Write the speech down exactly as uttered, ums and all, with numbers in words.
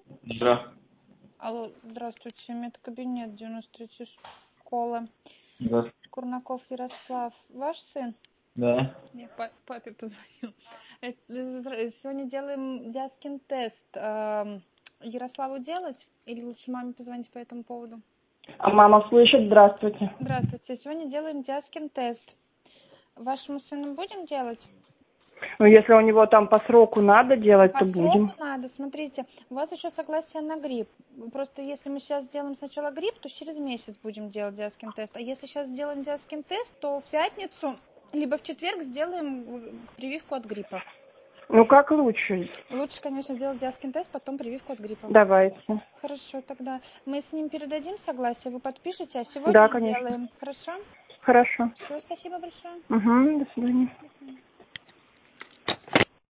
Да. Алло, здравствуйте, медкабинет девяносто третья школа. Да. Курнаков Ярослав, ваш сын? Да. Я па- папе позвонил. Э, здра- Сегодня делаем Диаскин тест. Эм, Ярославу делать или лучше маме позвонить по этому поводу? А мама слышит, здравствуйте. Здравствуйте, сегодня делаем Диаскин тест. Вашему сыну будем делать? Ну, если у него там по сроку надо делать, По то сроку будем. надо, смотрите, у вас еще согласие на грипп. Просто если мы сейчас сделаем сначала грипп, то через месяц будем делать Диаскин тест. А если сейчас сделаем Диаскин тест, то в пятницу, либо в четверг сделаем прививку от гриппа. Ну, как лучше? Лучше, конечно, сделать Диаскин тест, потом прививку от гриппа. Давайте. Хорошо, тогда мы с ним передадим согласие, вы подпишете, а сегодня Да, конечно. делаем. Хорошо? Хорошо. Все, спасибо большое. Угу, до свидания. До свидания.